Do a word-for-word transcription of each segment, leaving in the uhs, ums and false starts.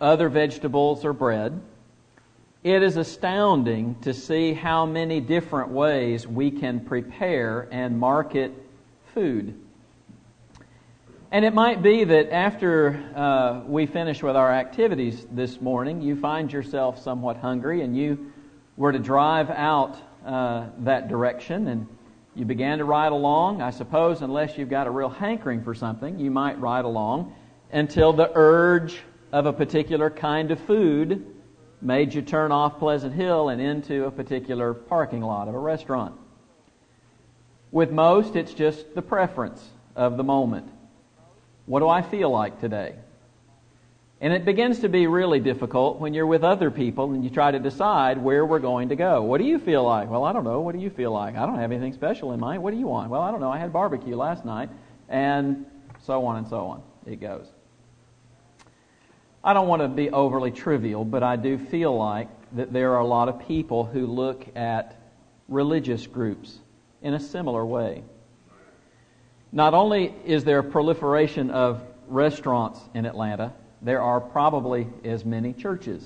other vegetables or bread, it is astounding to see how many different ways we can prepare and market food. And it might be that after uh, we finish with our activities this morning, you find yourself somewhat hungry and you were to drive out uh, that direction and you began to ride along. I suppose unless you've got a real hankering for something, you might ride along until the urge of a particular kind of food made you turn off Pleasant Hill and into a particular parking lot of a restaurant. With most, it's just the preference of the moment. What do I feel like today? And it begins to be really difficult when you're with other people and you try to decide where we're going to go. What do you feel like? Well, I don't know. What do you feel like? I don't have anything special in mind. What do you want? Well, I don't know. I had barbecue last night. And so on and so on. It goes. I don't want to be overly trivial, but I do feel like that there are a lot of people who look at religious groups in a similar way. Not only is there a proliferation of restaurants in Atlanta, there are probably as many churches.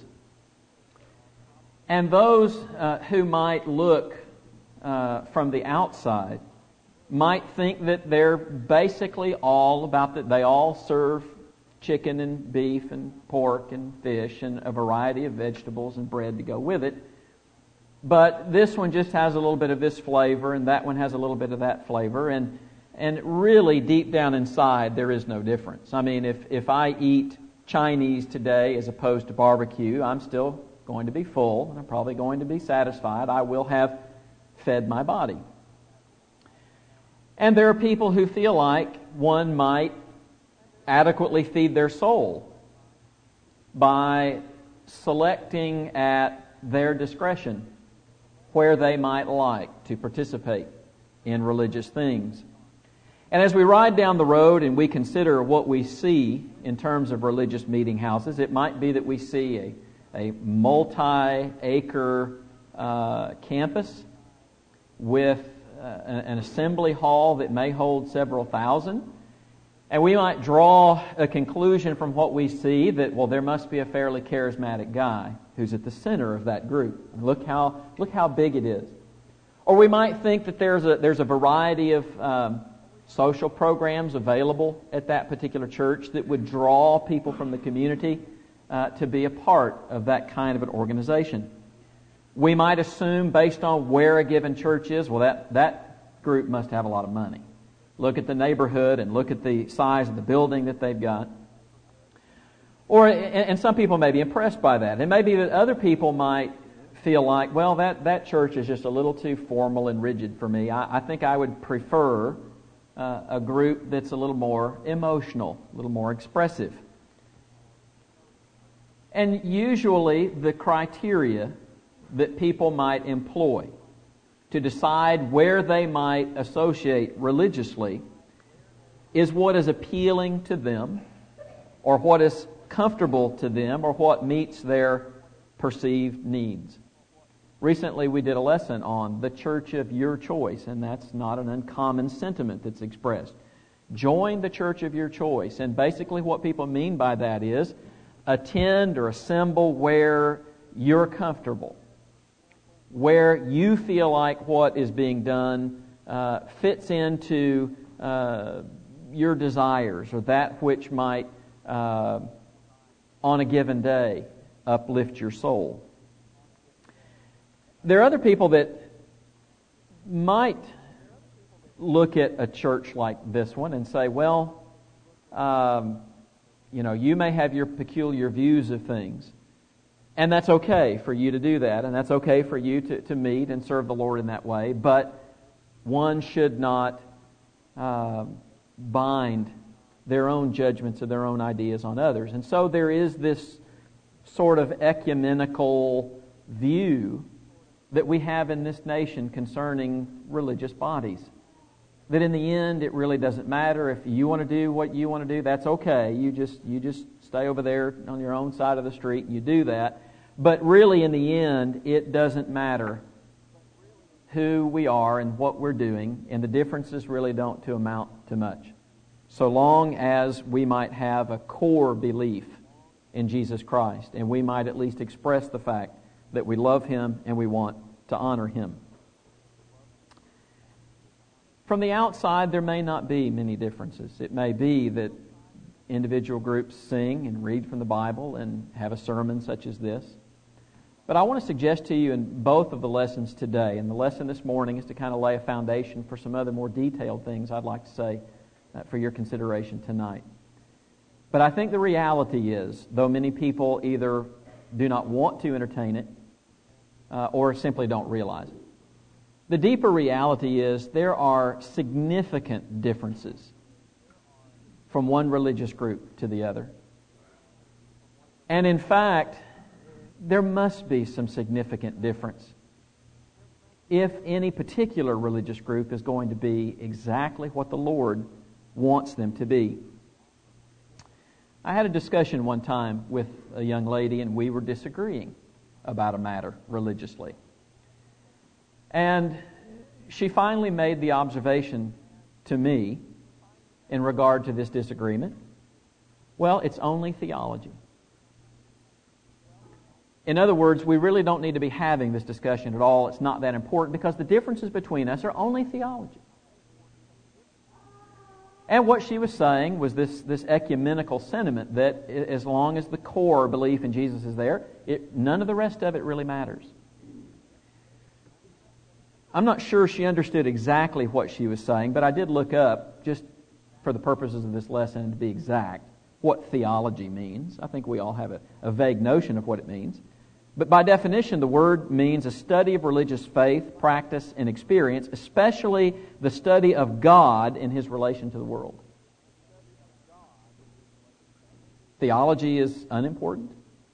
And those uh, who might look uh, from the outside might think that they're basically all about that. They all serve chicken and beef and pork and fish and a variety of vegetables and bread to go with it. But this one just has a little bit of this flavor and that one has a little bit of that flavor. And And really, deep down inside, there is no difference. I mean, if, if I eat Chinese today as opposed to barbecue, I'm still going to be full, and I'm probably going to be satisfied. I will have fed my body. And there are people who feel like one might adequately feed their soul by selecting at their discretion where they might like to participate in religious things. And as we ride down the road and we consider what we see in terms of religious meeting houses, it might be that we see a, a multi-acre uh, campus with uh, an assembly hall that may hold several thousand. And we might draw a conclusion from what we see that, well, there must be a fairly charismatic guy who's at the center of that group. Look how look how big it is. Or we might think that there's a there's a variety of um, social programs available at that particular church that would draw people from the community uh, to be a part of that kind of an organization. We might assume, based on where a given church is, well, that, that group must have a lot of money. Look at the neighborhood and look at the size of the building that they've got. Or, and some people may be impressed by that. It may be that other people might feel like, well, that, that church is just a little too formal and rigid for me. I, I think I would prefer uh, a group that's a little more emotional, a little more expressive. And usually the criteria that people might employ to decide where they might associate religiously is what is appealing to them, or what is comfortable to them, or what meets their perceived needs. Recently we did a lesson on the church of your choice, and that's not an uncommon sentiment that's expressed. Join the church of your choice, and basically what people mean by that is attend or assemble where you're comfortable, where you feel like what is being done uh, fits into uh, your desires, or that which might, uh, on a given day, uplift your soul. There are other people that might look at a church like this one and say, well, um, you know, you may have your peculiar views of things, and that's okay for you to do that, and that's okay for you to, to meet and serve the Lord in that way, but one should not uh, bind their own judgments or their own ideas on others. And so there is this sort of ecumenical view that we have in this nation concerning religious bodies. That in the end, it really doesn't matter. If you want to do what you want to do, that's okay. You just you just stay over there on your own side of the street and you do that. But really, in the end, it doesn't matter who we are and what we're doing, and the differences really don't to amount to much. So long as we might have a core belief in Jesus Christ, and we might at least express the fact that we love Him and we want to honor Him. From the outside, there may not be many differences. It may be that individual groups sing and read from the Bible and have a sermon such as this. But I want to suggest to you in both of the lessons today, and the lesson this morning is to kind of lay a foundation for some other more detailed things I'd like to say uh, for your consideration tonight. But I think the reality is, though many people either do not want to entertain it uh, or simply don't realize it, the deeper reality is there are significant differences from one religious group to the other. And in fact, there must be some significant difference if any particular religious group is going to be exactly what the Lord wants them to be. I had a discussion one time with a young lady, and we were disagreeing about a matter religiously. And she finally made the observation to me in regard to this disagreement. Well, it's only theology. In other words, we really don't need to be having this discussion at all. It's not that important because the differences between us are only theology. And what she was saying was this, this ecumenical sentiment that as long as the core belief in Jesus is there, it, none of the rest of it really matters. I'm not sure she understood exactly what she was saying, but I did look up, just for the purposes of this lesson, to be exact, what theology means. I think we all have a, a vague notion of what it means. But by definition, the word means a study of religious faith, practice, and experience, especially the study of God in His relation to the world. Theology is unimportant.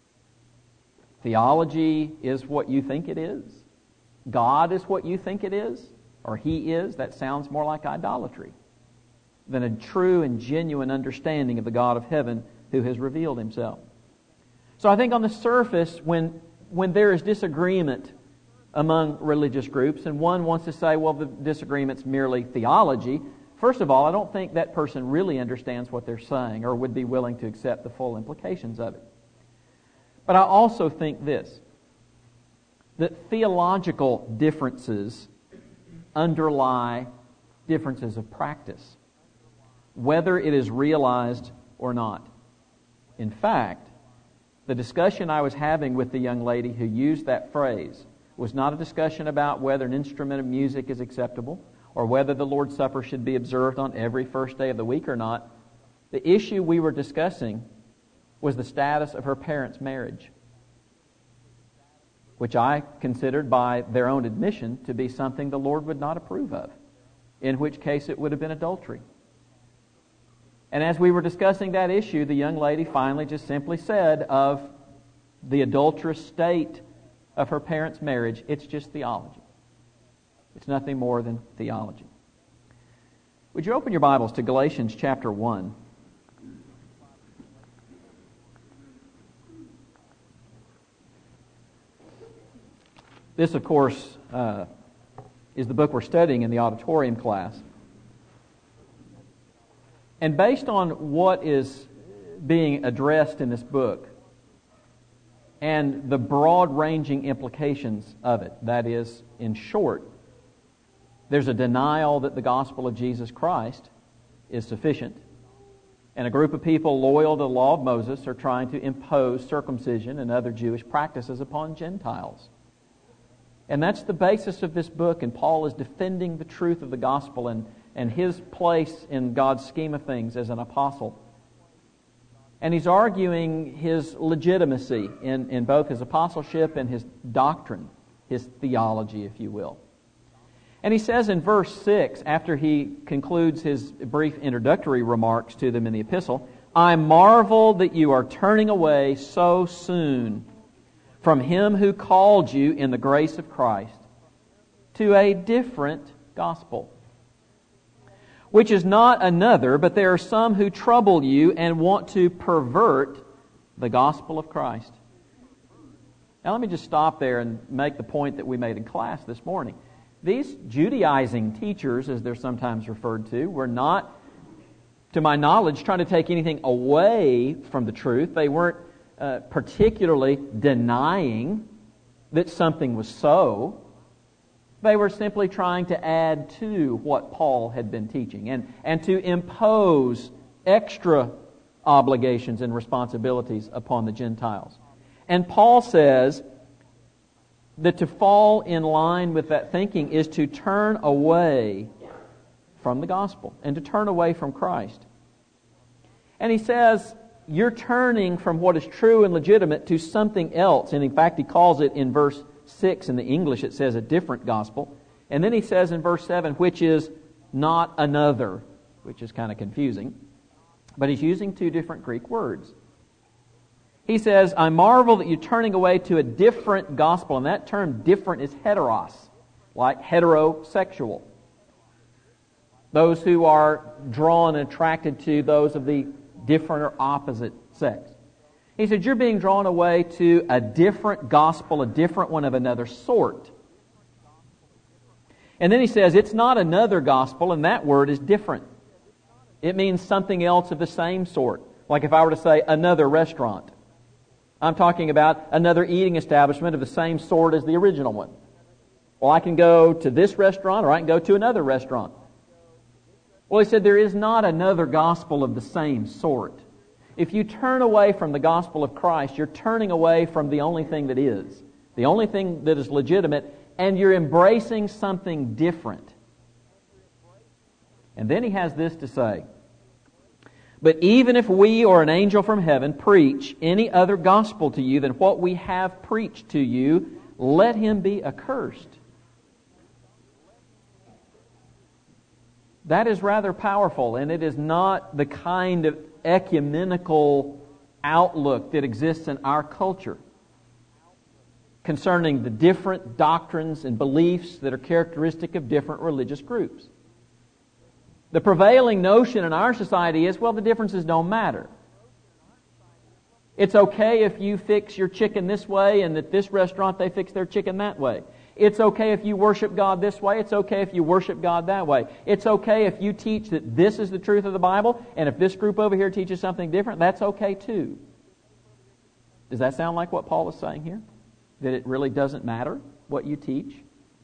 Theology is what you think it is. God is what you think it is, or He is. That sounds more like idolatry than a true and genuine understanding of the God of heaven who has revealed Himself. So I think on the surface, when when there is disagreement among religious groups, and one wants to say, well, the disagreement's merely theology, first of all, I don't think that person really understands what they're saying or would be willing to accept the full implications of it. But I also think this, that theological differences underlie differences of practice, whether it is realized or not. In fact, the discussion I was having with the young lady who used that phrase was not a discussion about whether an instrument of music is acceptable or whether the Lord's Supper should be observed on every first day of the week or not. The issue we were discussing was the status of her parents' marriage, which I considered by their own admission to be something the Lord would not approve of, in which case it would have been adultery. And as we were discussing that issue, the young lady finally just simply said of the adulterous state of her parents' marriage, it's just theology. It's nothing more than theology. Would you open your Bibles to Galatians chapter one? This, of course, uh, is the book we're studying in the auditorium class. And based on what is being addressed in this book and the broad-ranging implications of it, that is, in short, there's a denial that the gospel of Jesus Christ is sufficient. And a group of people loyal to the law of Moses are trying to impose circumcision and other Jewish practices upon Gentiles. And that's the basis of this book, and Paul is defending the truth of the gospel and and his place in God's scheme of things as an apostle. And he's arguing his legitimacy in, in both his apostleship and his doctrine, his theology, if you will. And he says in verse six, after he concludes his brief introductory remarks to them in the epistle, I marvel that you are turning away so soon from Him who called you in the grace of Christ to a different gospel, which is not another, but there are some who trouble you and want to pervert the gospel of Christ. Now let me just stop there and make the point that we made in class this morning. These Judaizing teachers, as they're sometimes referred to, were not, to my knowledge, trying to take anything away from the truth. They weren't uh, particularly denying that something was so. They were simply trying to add to what Paul had been teaching and, and to impose extra obligations and responsibilities upon the Gentiles. And Paul says that to fall in line with that thinking is to turn away from the gospel and to turn away from Christ. And he says, you're turning from what is true and legitimate to something else. And in fact, he calls it in verse six, in the English it says a different gospel. And then he says in verse seven, which is not another, which is kind of confusing. But he's using two different Greek words. He says, I marvel that you're turning away to a different gospel. And that term different is heteros, like heterosexual. Those who are drawn and attracted to those of the different or opposite sex. He said, you're being drawn away to a different gospel, a different one of another sort. And then he says, it's not another gospel, and that word is different. It means something else of the same sort. Like if I were to say another restaurant. I'm talking about another eating establishment of the same sort as the original one. Well, I can go to this restaurant or I can go to another restaurant. Well, he said there is not another gospel of the same sort. If you turn away from the gospel of Christ, you're turning away from the only thing that is, the only thing that is legitimate, and you're embracing something different. And then he has this to say, but even if we or an angel from heaven preach any other gospel to you than what we have preached to you, let him be accursed. That is rather powerful, and it is not the kind of ecumenical outlook that exists in our culture concerning the different doctrines and beliefs that are characteristic of different religious groups. The prevailing notion in our society is, well, the differences don't matter. It's okay if you fix your chicken this way and at this restaurant they fix their chicken that way. It's okay if you worship God this way. It's okay if you worship God that way. It's okay if you teach that this is the truth of the Bible, and if this group over here teaches something different, that's okay too. Does that sound like what Paul is saying here? That it really doesn't matter what you teach?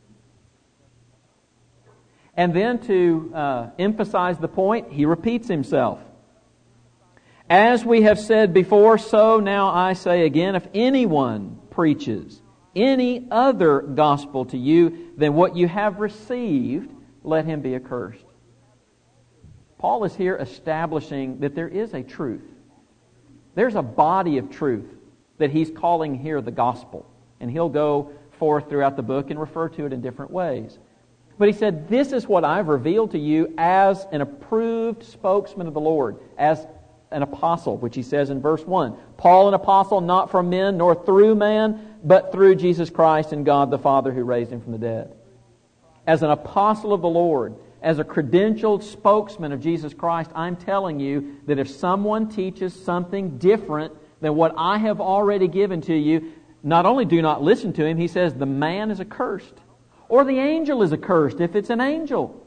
And then to uh, emphasize the point, he repeats himself. As we have said before, so now I say again, if anyone preaches any other gospel to you than what you have received, let him be accursed. Paul is here establishing that there is a truth. There's a body of truth that he's calling here the gospel. And he'll go forth throughout the book and refer to it in different ways. But he said, this is what I've revealed to you as an approved spokesman of the Lord, as an apostle, which he says in verse one. Paul, an apostle, not from men, nor through man, but through Jesus Christ and God the Father who raised him from the dead. As an apostle of the Lord, as a credentialed spokesman of Jesus Christ, I'm telling you that if someone teaches something different than what I have already given to you, not only do not listen to him, he says the man is accursed. Or the angel is accursed if it's an angel.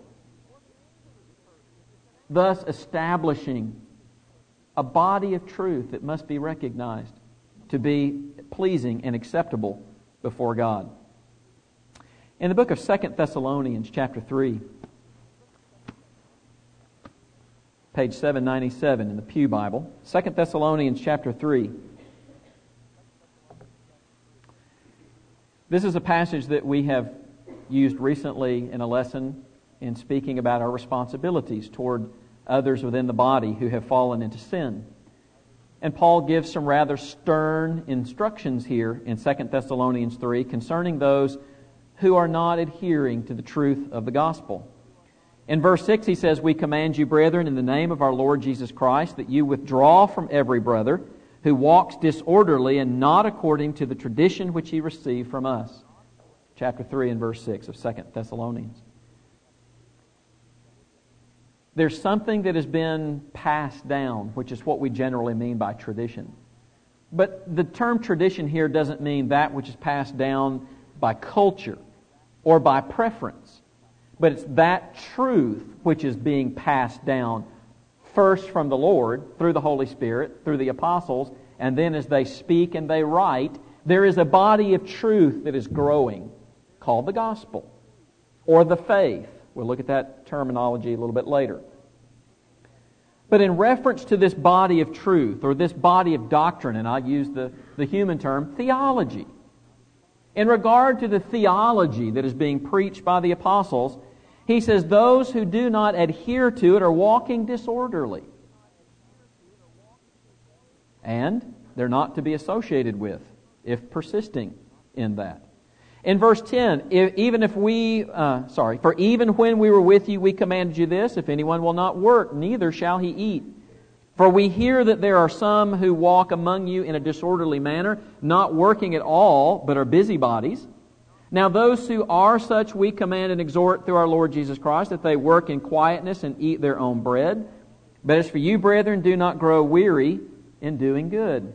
Thus establishing a body of truth that must be recognized to be pleasing and acceptable before God. In the book of Second Thessalonians chapter three, page seven ninety-seven in the Pew Bible, Second Thessalonians chapter three. This is a passage that we have used recently in a lesson in speaking about our responsibilities toward others within the body who have fallen into sin. And Paul gives some rather stern instructions here in Second Thessalonians three concerning those who are not adhering to the truth of the gospel. In verse six he says, we command you, brethren, in the name of our Lord Jesus Christ, that you withdraw from every brother who walks disorderly and not according to the tradition which he received from us. Chapter three and verse six of Second Thessalonians. There's something that has been passed down, which is what we generally mean by tradition. But the term tradition here doesn't mean that which is passed down by culture or by preference. But it's that truth which is being passed down first from the Lord, through the Holy Spirit, through the apostles, and then as they speak and they write, there is a body of truth that is growing called the gospel or the faith. We'll look at that terminology a little bit later. But in reference to this body of truth or this body of doctrine, and I use the, the human term, theology. In regard to the theology that is being preached by the apostles, he says those who do not adhere to it are walking disorderly. And they're not to be associated with if persisting in that. In verse ten, if, even if we, uh, sorry, for even when we were with you, we commanded you this, if anyone will not work, neither shall he eat. For we hear that there are some who walk among you in a disorderly manner, not working at all, but are busybodies. Now those who are such we command and exhort through our Lord Jesus Christ, that they work in quietness and eat their own bread. But as for you, brethren, do not grow weary in doing good.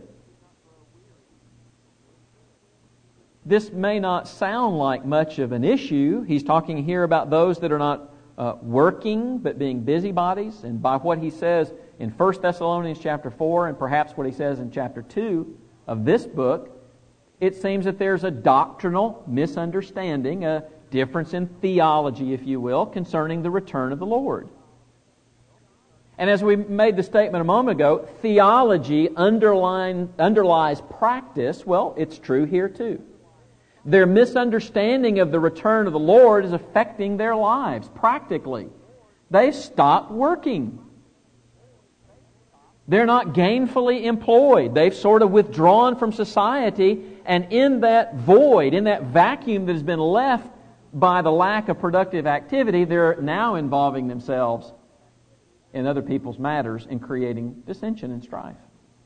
This may not sound like much of an issue. He's talking here about those that are not uh, working, but being busybodies. And by what he says in First Thessalonians chapter four, and perhaps what he says in chapter two of this book, it seems that there's a doctrinal misunderstanding, a difference in theology, if you will, concerning the return of the Lord. And as we made the statement a moment ago, theology underline, underlies practice. Well, it's true here too. Their misunderstanding of the return of the Lord is affecting their lives practically. They've stopped working. They're not gainfully employed. They've sort of withdrawn from society, and in that void, in that vacuum that has been left by the lack of productive activity, they're now involving themselves in other people's matters and creating dissension and strife.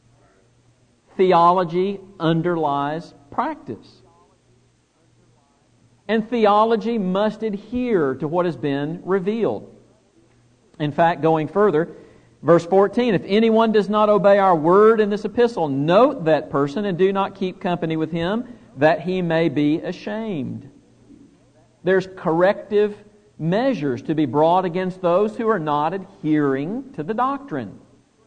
Theology underlies practice. And theology must adhere to what has been revealed. In fact, going further, verse fourteen, if anyone does not obey our word in this epistle, note that person and do not keep company with him, that he may be ashamed. There's corrective measures to be brought against those who are not adhering to the doctrine.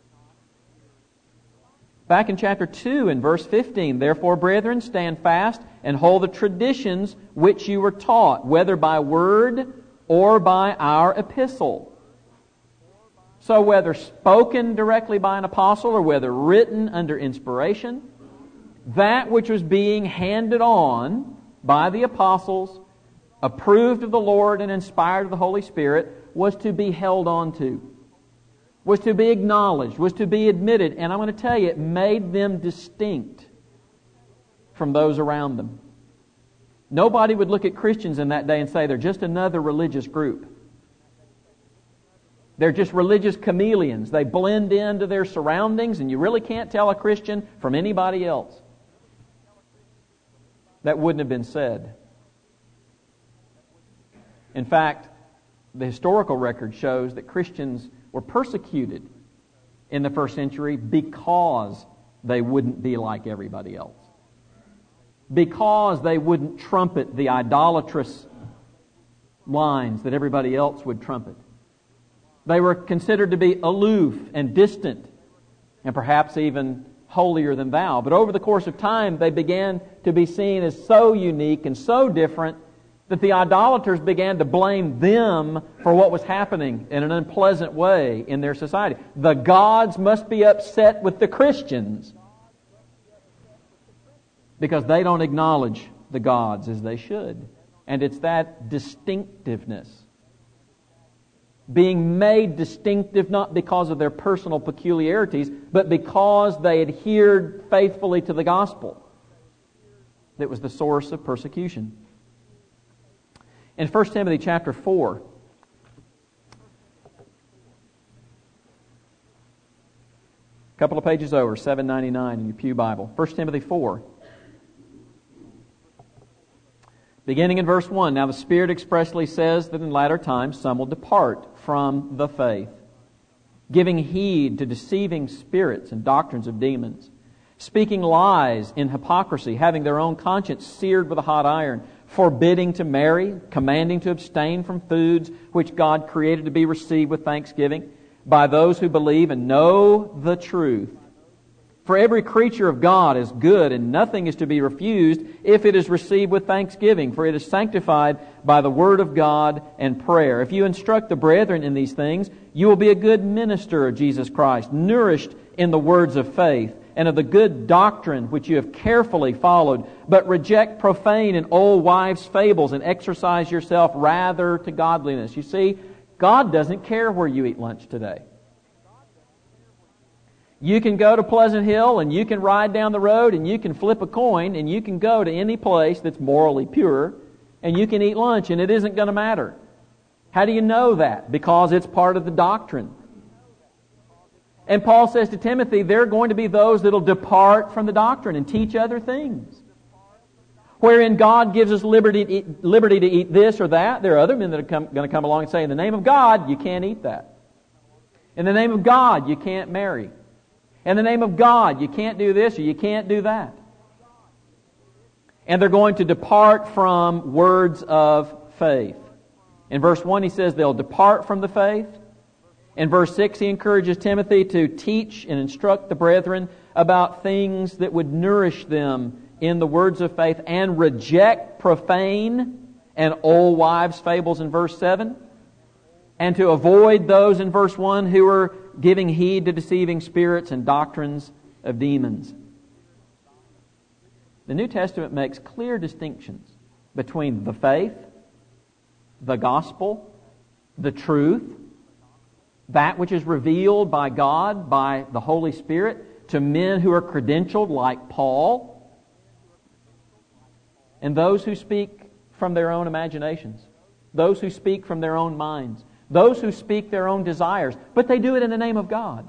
Back in chapter two in verse fifteen, therefore, brethren, stand fast and hold the traditions which you were taught, whether by word or by our epistle. So whether spoken directly by an apostle or whether written under inspiration, that which was being handed on by the apostles, approved of the Lord and inspired of the Holy Spirit, was to be held on to, was to be acknowledged, was to be admitted. And I'm going to tell you, it made them distinct from those around them. Nobody would look at Christians in that day and say they're just another religious group. They're just religious chameleons. They blend into their surroundings, and you really can't tell a Christian from anybody else. That wouldn't have been said. In fact, the historical record shows that Christians were persecuted in the first century because they wouldn't be like everybody else. Because they wouldn't trumpet the idolatrous lines that everybody else would trumpet. They were considered to be aloof and distant and perhaps even holier than thou. But over the course of time, they began to be seen as so unique and so different that the idolaters began to blame them for what was happening in an unpleasant way in their society. The gods must be upset with the Christians because they don't acknowledge the gods as they should. And it's that distinctiveness, being made distinctive not because of their personal peculiarities, but because they adhered faithfully to the gospel, that was the source of persecution. In First Timothy chapter four, a couple of pages over, seven ninety-nine in your pew Bible. First Timothy four, beginning in verse one, now the Spirit expressly says that in latter times some will depart from the faith, giving heed to deceiving spirits and doctrines of demons, speaking lies in hypocrisy, having their own conscience seared with a hot iron, forbidding to marry, commanding to abstain from foods which God created to be received with thanksgiving by those who believe and know the truth. For every creature of God is good, and nothing is to be refused if it is received with thanksgiving, for it is sanctified by the word of God and prayer. If you instruct the brethren in these things, you will be a good minister of Jesus Christ, nourished in the words of faith and of the good doctrine which you have carefully followed, but reject profane and old wives' fables and exercise yourself rather to godliness. You see, God doesn't care where you eat lunch today. You can go to Pleasant Hill and you can ride down the road and you can flip a coin and you can go to any place that's morally pure and you can eat lunch and it isn't going to matter. How do you know that? Because it's part of the doctrine. And Paul says to Timothy, there are going to be those that will depart from the doctrine and teach other things. Wherein God gives us liberty to eat, liberty to eat this or that, there are other men that are come, going to come along and say, in the name of God, you can't eat that. In the name of God, you can't marry. In the name of God, you can't do this or you can't do that. And they're going to depart from words of faith. In verse one, he says they'll depart from the faith. In verse six, he encourages Timothy to teach and instruct the brethren about things that would nourish them in the words of faith and reject profane and old wives' fables in verse seven. And to avoid those in verse one who are giving heed to deceiving spirits and doctrines of demons. The New Testament makes clear distinctions between the faith, the gospel, the truth, that which is revealed by God, by the Holy Spirit, to men who are credentialed like Paul, and those who speak from their own imaginations, those who speak from their own minds, those who speak their own desires, but they do it in the name of God.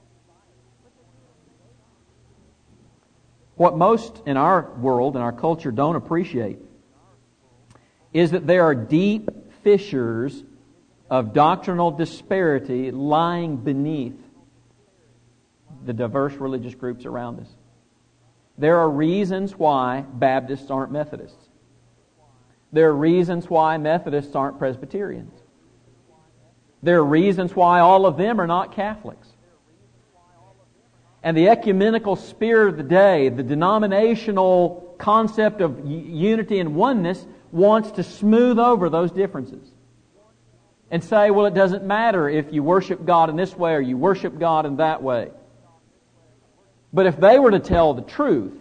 What most in our world, in our culture, don't appreciate is that there are deep fissures of doctrinal disparity lying beneath the diverse religious groups around us. There are reasons why Baptists aren't Methodists. There are reasons why Methodists aren't Presbyterians. There are reasons why all of them are not Catholics. And the ecumenical spirit of the day, the denominational concept of unity and oneness, wants to smooth over those differences and say, well, it doesn't matter if you worship God in this way or you worship God in that way. But if they were to tell the truth,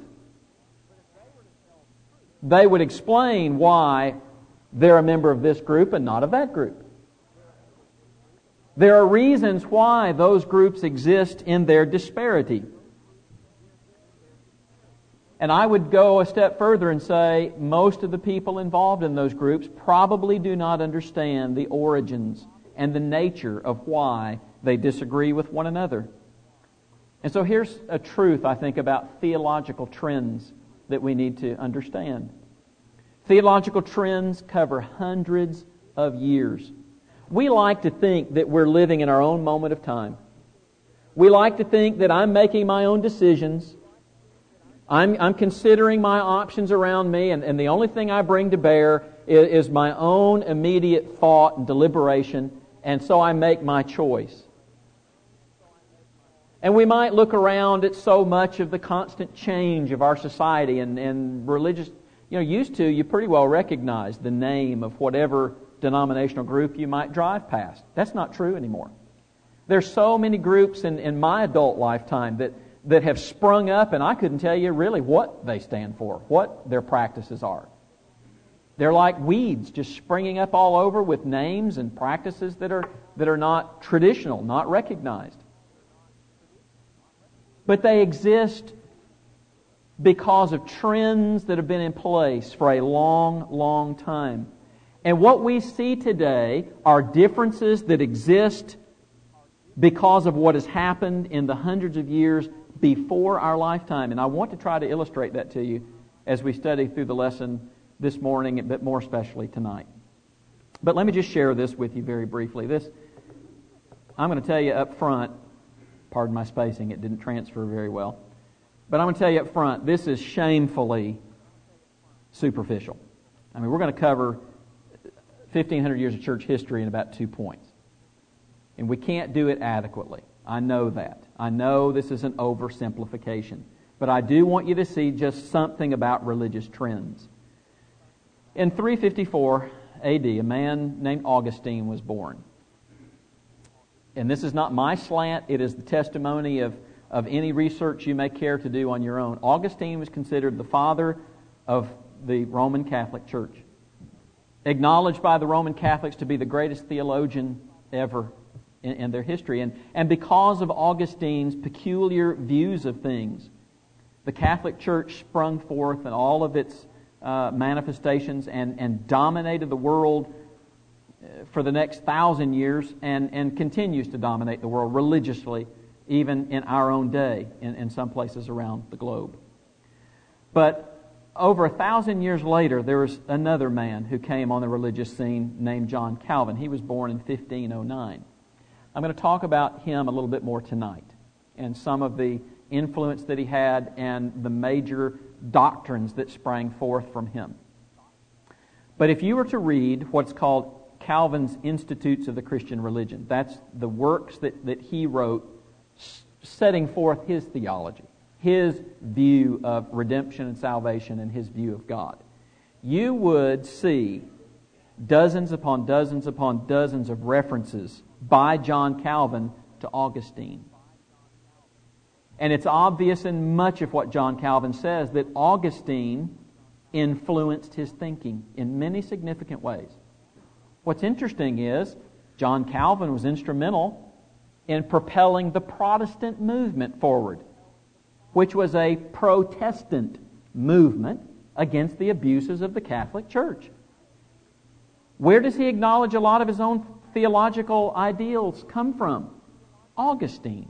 they would explain why they're a member of this group and not of that group. There are reasons why those groups exist in their disparity. And I would go a step further and say most of the people involved in those groups probably do not understand the origins and the nature of why they disagree with one another. And so here's a truth, I think, about theological trends that we need to understand. Theological trends cover hundreds of years. We like to think that we're living in our own moment of time. We like to think that I'm making my own decisions. I'm, I'm considering my options around me, and, and the only thing I bring to bear is, is my own immediate thought and deliberation, and so I make my choice. And we might look around at so much of the constant change of our society and, and religious, you know, used to, you pretty well recognize the name of whatever denominational group you might drive past. That's not true anymore. There's so many groups in, in my adult lifetime that, that have sprung up, and I couldn't tell you really what they stand for, what their practices are. They're like weeds just springing up all over with names and practices that are, that are not traditional, not recognized. But they exist because of trends that have been in place for a long, long time. And what we see today are differences that exist because of what has happened in the hundreds of years before our lifetime. And I want to try to illustrate that to you as we study through the lesson this morning, but more especially tonight. But let me just share this with you very briefly. This, I'm going to tell you up front, pardon my spacing, it didn't transfer very well. But I'm going to tell you up front, this is shamefully superficial. I mean, we're going to cover fifteen hundred years of church history in about two points. And we can't do it adequately. I know that. I know this is an oversimplification. But I do want you to see just something about religious trends. In three fifty-four A D, a man named Augustine was born. And this is not my slant. It is the testimony of, of any research you may care to do on your own. Augustine was considered the father of the Roman Catholic Church, acknowledged by the Roman Catholics to be the greatest theologian ever in, in their history. And, and because of Augustine's peculiar views of things, the Catholic Church sprung forth in all of its uh, manifestations and, and dominated the world for the next thousand years and, and continues to dominate the world religiously, even in our own day in, in some places around the globe. But over a thousand years later, there was another man who came on the religious scene named John Calvin. He was born in fifteen oh nine. I'm going to talk about him a little bit more tonight and some of the influence that he had and the major doctrines that sprang forth from him. But if you were to read what's called Calvin's Institutes of the Christian Religion, that's the works that, that he wrote setting forth his theology, his view of redemption and salvation and his view of God, you would see dozens upon dozens upon dozens of references by John Calvin to Augustine. And it's obvious in much of what John Calvin says that Augustine influenced his thinking in many significant ways. What's interesting is John Calvin was instrumental in propelling the Protestant movement forward, which was a Protestant movement against the abuses of the Catholic Church. Where does he acknowledge a lot of his own theological ideals come from? Augustine,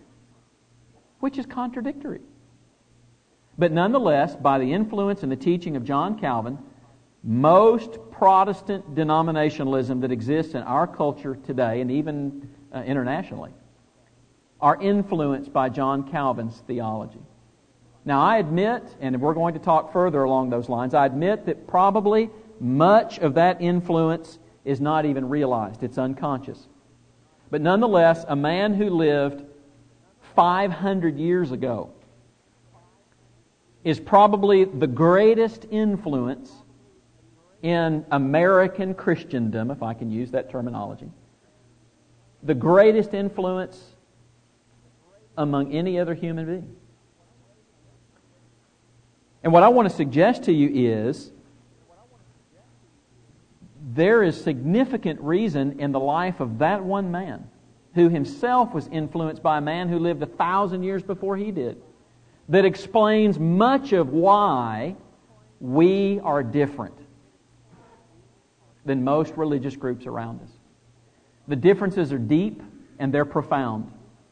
which is contradictory. But nonetheless, by the influence and the teaching of John Calvin, most Protestant denominationalism that exists in our culture today, and even uh, internationally, are influenced by John Calvin's theology. Now, I admit, and we're going to talk further along those lines, I admit that probably much of that influence is not even realized. It's unconscious. But nonetheless, a man who lived five hundred years ago is probably the greatest influence in American Christendom, if I can use that terminology. The greatest influence among any other human being. And what I want to suggest to you is there is significant reason in the life of that one man who himself was influenced by a man who lived a thousand years before he did, that explains much of why we are different than most religious groups around us. The differences are deep and they're profound.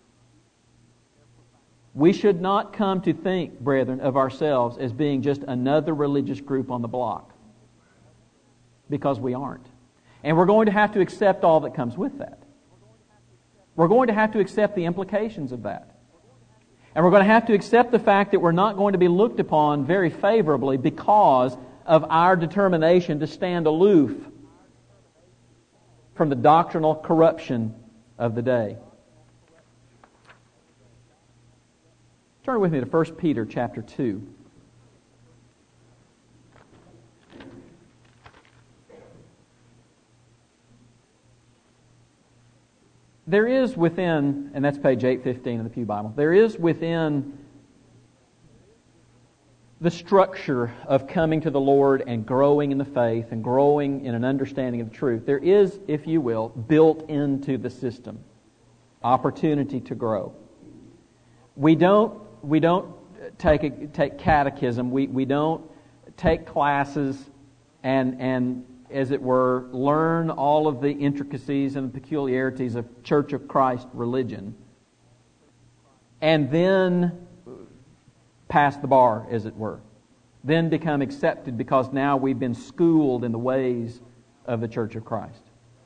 We should not come to think, brethren, of ourselves as being just another religious group on the block, because we aren't. And we're going to have to accept all that comes with that. We're going to have to accept the implications of that. And we're going to have to accept the fact that we're not going to be looked upon very favorably because of our determination to stand aloof from the doctrinal corruption of the day. Turn with me to First Peter chapter two. There is within, and that's page eight fifteen in the Pew Bible, there is within the structure of coming to the Lord and growing in the faith and growing in an understanding of the truth, there is, if you will, built into the system, opportunity to grow. We don't we don't take a, take catechism. We we don't take classes and and as it were learn all of the intricacies and the peculiarities of Church of Christ religion, and then pass the bar, as it were. Then become accepted because now we've been schooled in the ways of the Church of Christ.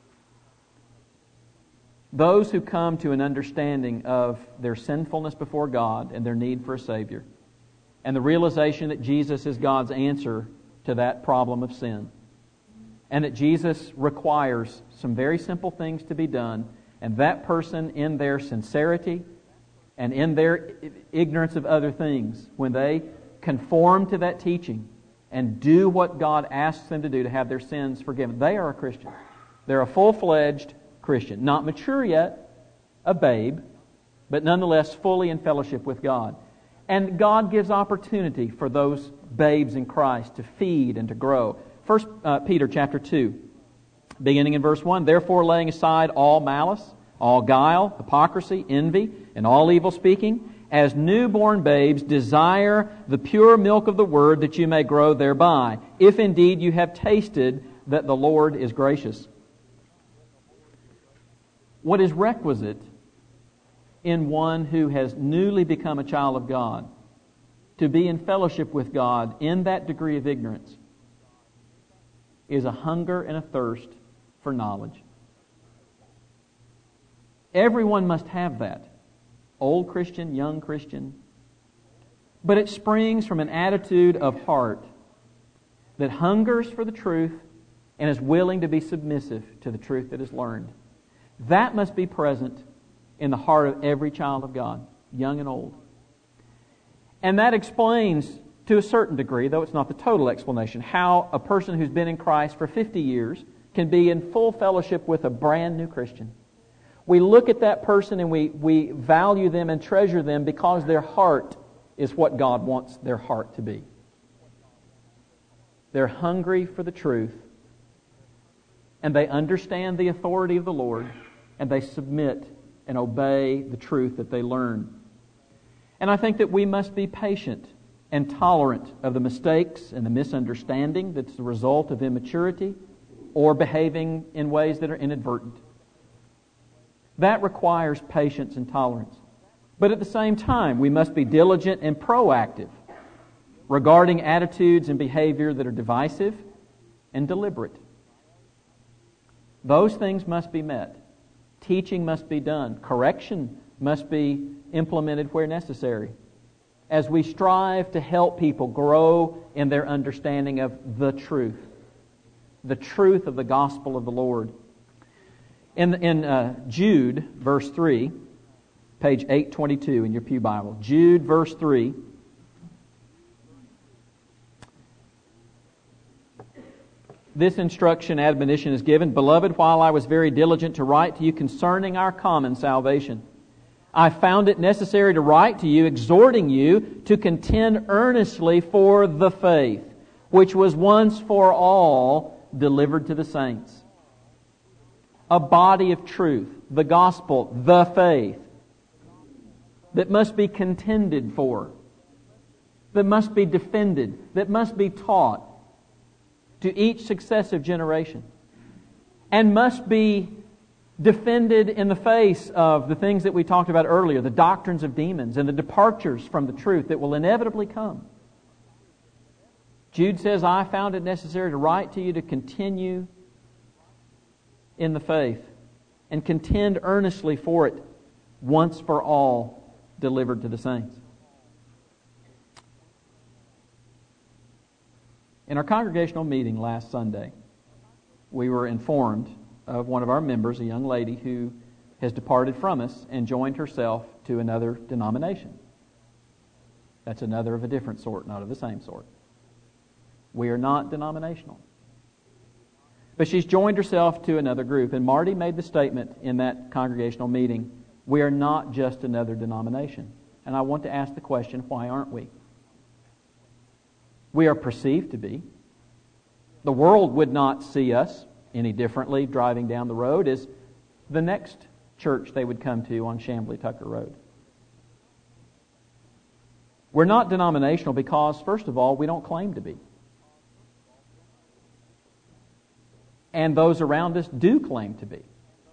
Those who come to an understanding of their sinfulness before God and their need for a Savior, and the realization that Jesus is God's answer to that problem of sin, and that Jesus requires some very simple things to be done, And that person, in their sincerity and in their ignorance of other things, when they conform to that teaching and do what God asks them to do to have their sins forgiven, they are a Christian. They're a full-fledged Christian. Not mature yet, a babe, but nonetheless fully in fellowship with God. And God gives opportunity for those babes in Christ to feed and to grow. First uh, Peter chapter two, beginning in verse one, "Therefore laying aside all malice, all guile, hypocrisy, envy, and all evil speaking, as newborn babes desire the pure milk of the Word, that you may grow thereby, if indeed you have tasted that the Lord is gracious." What is requisite in one who has newly become a child of God to be in fellowship with God in that degree of ignorance is a hunger and a thirst for knowledge. Everyone must have that. Old Christian, young Christian. But it springs from an attitude of heart that hungers for the truth and is willing to be submissive to the truth that is learned. That must be present in the heart of every child of God, young and old. And that explains, to a certain degree, though it's not the total explanation, how a person who's been in Christ for fifty years can be in full fellowship with a brand new Christian. We look at that person and we, we value them and treasure them because their heart is what God wants their heart to be. They're hungry for the truth, and they understand the authority of the Lord, and they submit and obey the truth that they learn. And I think that we must be patient and tolerant of the mistakes and the misunderstanding that's the result of immaturity or behaving in ways that are inadvertent. That requires patience and tolerance. But at the same time, we must be diligent and proactive regarding attitudes and behavior that are divisive and deliberate. Those things must be met. Teaching must be done. Correction must be implemented where necessary, as we strive to help people grow in their understanding of the truth, the truth of the gospel of the Lord. In, in uh, Jude, verse three, page eight twenty-two in your pew Bible, Jude, verse three, this instruction, admonition is given, "Beloved, while I was very diligent to write to you concerning our common salvation, I found it necessary to write to you, exhorting you to contend earnestly for the faith, which was once for all delivered to the saints." A body of truth, the gospel, the faith, that must be contended for, that must be defended, that must be taught to each successive generation, and must be defended in the face of the things that we talked about earlier, the doctrines of demons and the departures from the truth that will inevitably come. Jude says, "I found it necessary to write to you to continue in the faith and contend earnestly for it, once for all delivered to the saints." In our congregational meeting last Sunday, we were informed of one of our members, a young lady who has departed from us and joined herself to another denomination. That's another of a different sort, not of the same sort. We are not denominational. But she's joined herself to another group, and Marty made the statement in that congregational meeting, we are not just another denomination. And I want to ask the question, why aren't we? We are perceived to be. The world would not see us any differently driving down the road as the next church they would come to on Chamblee Tucker Road. We're not denominational because, first of all, we don't claim to be. And those around us do claim to be.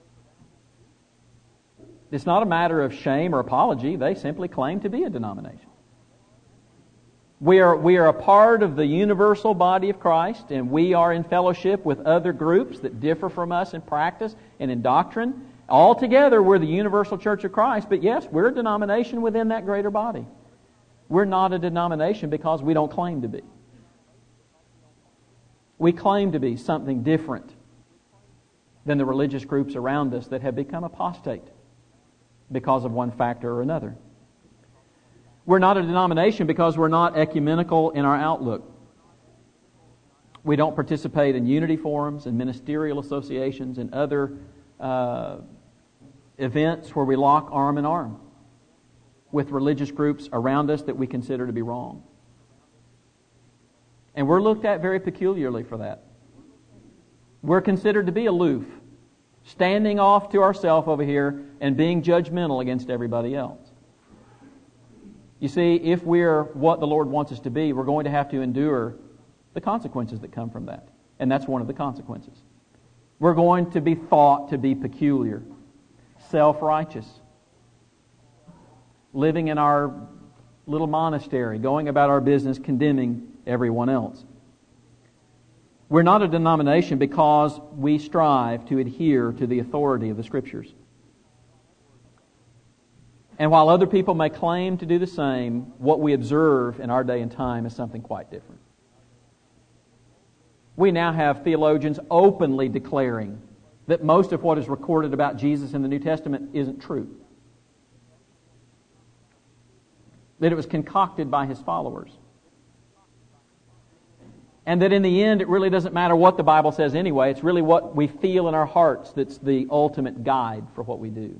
It's not a matter of shame or apology. They simply claim to be a denomination. We are, we are a part of the universal body of Christ, and we are in fellowship with other groups that differ from us in practice and in doctrine. Altogether, we're the universal church of Christ, but yes, we're a denomination within that greater body. We're not a denomination because we don't claim to be. We claim to be something different. than the religious groups around us that have become apostate because of one factor or another. We're not a denomination because we're not ecumenical in our outlook. We don't participate in unity forums and ministerial associations and other uh, events where we lock arm in arm with religious groups around us that we consider to be wrong. And we're looked at very peculiarly for that. We're considered to be aloof, standing off to ourselves over here and being judgmental against everybody else. You see, if we're what the Lord wants us to be, we're going to have to endure the consequences that come from that. And that's one of the consequences. We're going to be thought to be peculiar, self-righteous, living in our little monastery, going about our business, condemning everyone else. We're not a denomination because we strive to adhere to the authority of the Scriptures. And while other people may claim to do the same, what we observe in our day and time is something quite different. We now have theologians openly declaring that most of what is recorded about Jesus in the New Testament isn't true. That it was concocted by His followers. And that in the end, it really doesn't matter what the Bible says anyway. It's really what we feel in our hearts that's the ultimate guide for what we do.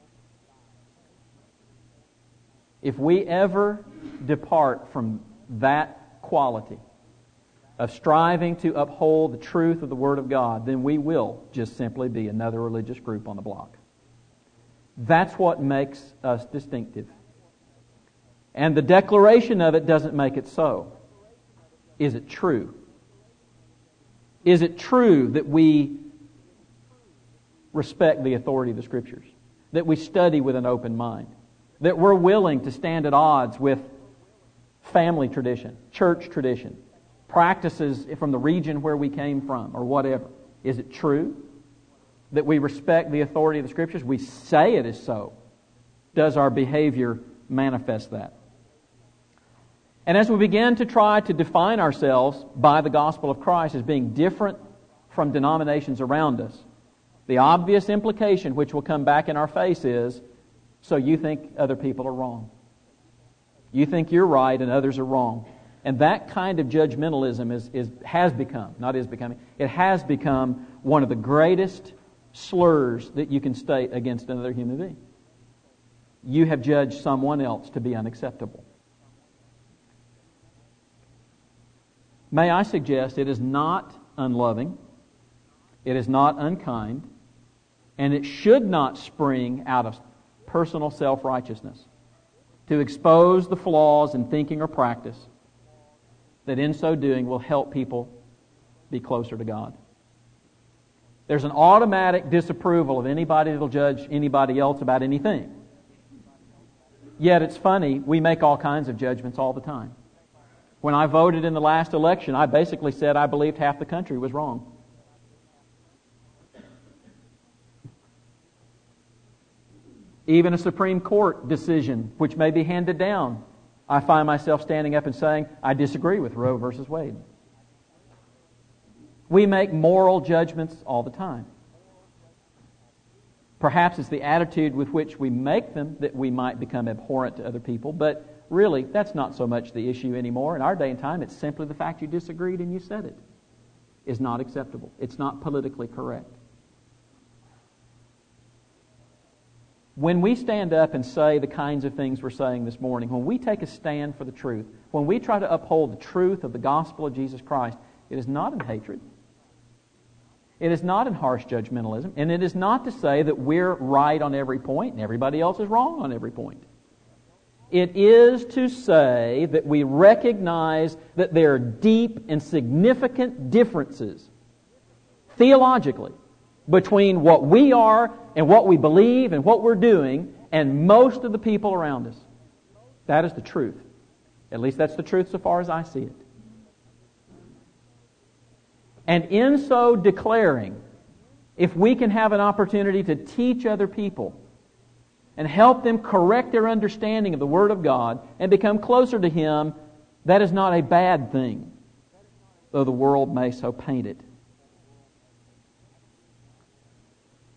If we ever depart from that quality of striving to uphold the truth of the Word of God, then we will just simply be another religious group on the block. That's what makes us distinctive. And the declaration of it doesn't make it so. Is it true? Is it true that we respect the authority of the Scriptures? That we study with an open mind? That we're willing to stand at odds with family tradition, church tradition, practices from the region where we came from, or whatever? Is it true that we respect the authority of the Scriptures? We say it is so. Does our behavior manifest that? And as we begin to try to define ourselves by the gospel of Christ as being different from denominations around us, the obvious implication which will come back in our face is, so you think other people are wrong. You think you're right and others are wrong. And that kind of judgmentalism is, is has become, not is becoming, it has become one of the greatest slurs that you can state against another human being. You have judged someone else to be unacceptable. May I suggest it is not unloving, it is not unkind, and it should not spring out of personal self-righteousness to expose the flaws in thinking or practice that in so doing will help people be closer to God. There's an automatic disapproval of anybody that will judge anybody else about anything. Yet it's funny, we make all kinds of judgments all the time. When I voted in the last election, I basically said I believed half the country was wrong. Even a Supreme Court decision, which may be handed down, I find myself standing up and saying, I disagree with Roe versus Wade. We make moral judgments all the time. Perhaps it's the attitude with which we make them that we might become abhorrent to other people, but really, that's not so much the issue anymore. In our day and time, it's simply the fact you disagreed and you said it is not acceptable. It's not politically correct. When we stand up and say the kinds of things we're saying this morning, when we take a stand for the truth, when we try to uphold the truth of the gospel of Jesus Christ, it is not in hatred. It is not in harsh judgmentalism. And it is not to say that we're right on every point and everybody else is wrong on every point. It is to say that we recognize that there are deep and significant differences theologically between what we are and what we believe and what we're doing and most of the people around us. That is the truth. At least that's the truth so far as I see it. And in so declaring, if we can have an opportunity to teach other people and help them correct their understanding of the Word of God and become closer to Him, that is not a bad thing, though the world may so paint it.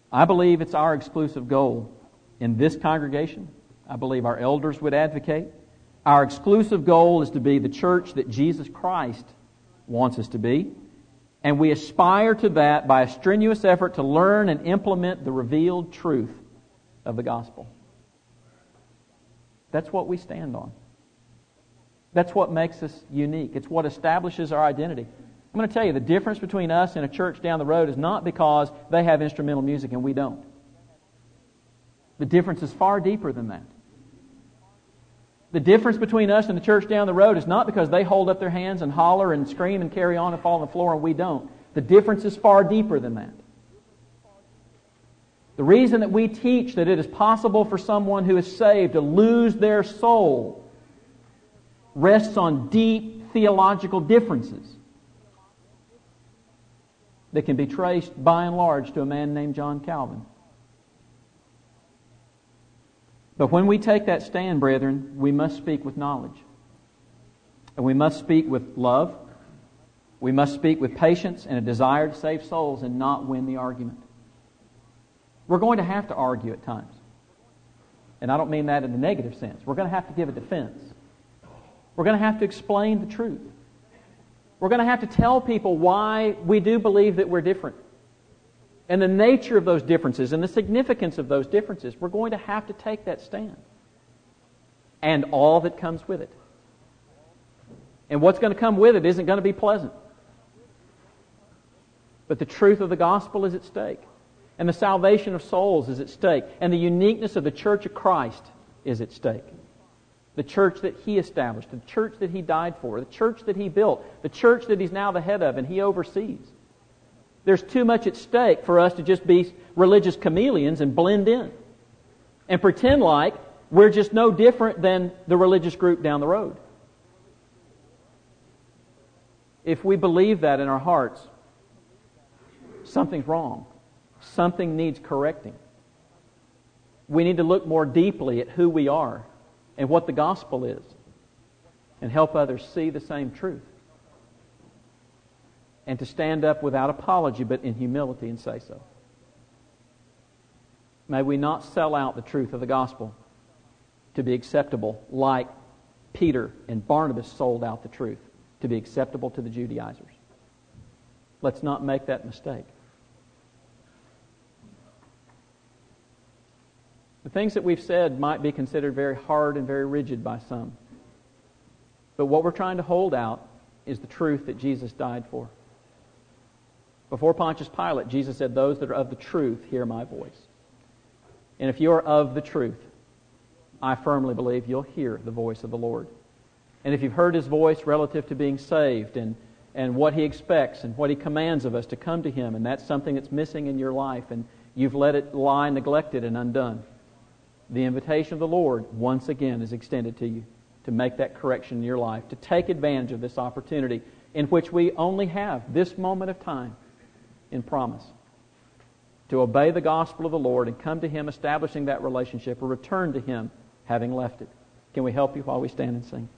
I believe it's our exclusive goal in this congregation. I believe our elders would advocate. Our exclusive goal is to be the church that Jesus Christ wants us to be. And we aspire to that by a strenuous effort to learn and implement the revealed truth of the gospel. That's what we stand on. That's what makes us unique. It's what establishes our identity. I'm going to tell you, the difference between us and a church down the road is not because they have instrumental music and we don't. The difference is far deeper than that. The difference between us and the church down the road is not because they hold up their hands and holler and scream and carry on and fall on the floor and we don't. The difference is far deeper than that. The reason that we teach that it is possible for someone who is saved to lose their soul rests on deep theological differences that can be traced by and large to a man named John Calvin. But when we take that stand, brethren, we must speak with knowledge. And we must speak with love. We must speak with patience and a desire to save souls and not win the argument. We're going to have to argue at times. And I don't mean that in a negative sense. We're going to have to give a defense. We're going to have to explain the truth. We're going to have to tell people why we do believe that we're different. And the nature of those differences and the significance of those differences. We're going to have to take that stand. And all that comes with it. And what's going to come with it isn't going to be pleasant. But the truth of the gospel is at stake. And the salvation of souls is at stake. And the uniqueness of the church of Christ is at stake. The church that He established, the church that He died for, the church that He built, the church that He's now the head of and He oversees. There's too much at stake for us to just be religious chameleons and blend in and pretend like we're just no different than the religious group down the road. If we believe that in our hearts, something's wrong. Something needs correcting. We need to look more deeply at who we are and what the gospel is and help others see the same truth. And to stand up without apology but in humility and say so. May we not sell out the truth of the gospel to be acceptable like Peter and Barnabas sold out the truth to be acceptable to the Judaizers. Let's not make that mistake. The things that we've said might be considered very hard and very rigid by some. But what we're trying to hold out is the truth that Jesus died for. Before Pontius Pilate, Jesus said, "Those that are of the truth hear my voice." And if you are of the truth, I firmly believe you'll hear the voice of the Lord. And if you've heard His voice relative to being saved and, and what He expects and what He commands of us to come to Him, and that's something that's missing in your life and you've let it lie neglected and undone, the invitation of the Lord once again is extended to you to make that correction in your life, to take advantage of this opportunity in which we only have this moment of time in promise, to obey the gospel of the Lord and come to Him establishing that relationship or return to Him having left it. Can we help you while we stand and sing?